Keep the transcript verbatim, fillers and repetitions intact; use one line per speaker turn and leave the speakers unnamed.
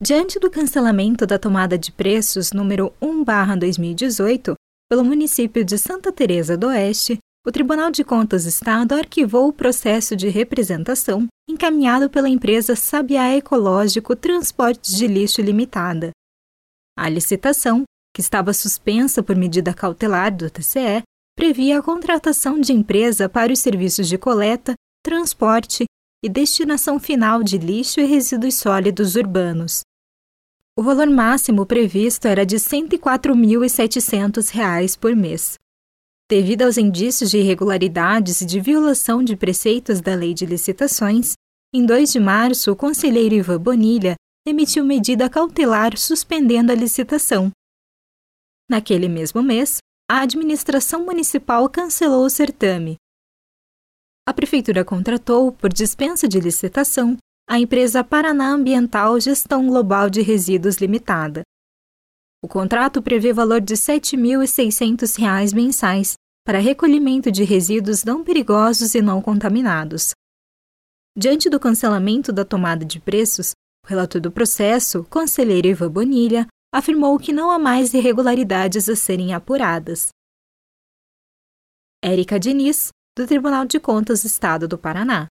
Diante do cancelamento da tomada de preços número um barra dois mil e dezoito, pelo município de Santa Teresa do Oeste, o Tribunal de Contas do Estado arquivou o processo de representação encaminhado pela empresa Sabiá Ecológico Transportes de Lixo Limitada. A licitação, que estava suspensa por medida cautelar do T C E, previa a contratação de empresa para os serviços de coleta, transporte e destinação final de lixo e resíduos sólidos urbanos. O valor máximo previsto era de cento e quatro mil e setecentos reais por mês. Devido aos indícios de irregularidades e de violação de preceitos da Lei de Licitações, em dois de março, o conselheiro Ivan Bonilha emitiu medida cautelar suspendendo a licitação. Naquele mesmo mês, a administração municipal cancelou o certame. A prefeitura contratou, por dispensa de licitação, a empresa Paraná Ambiental Gestão Global de Resíduos Limitada. O contrato prevê valor de sete mil e seiscentos reais mensais para recolhimento de resíduos não perigosos e não contaminados. Diante do cancelamento da tomada de preços, o relator do processo, o conselheiro Ivan Bonilha, afirmou que não há mais irregularidades a serem apuradas. Érica Diniz, do Tribunal de Contas do Estado do Paraná.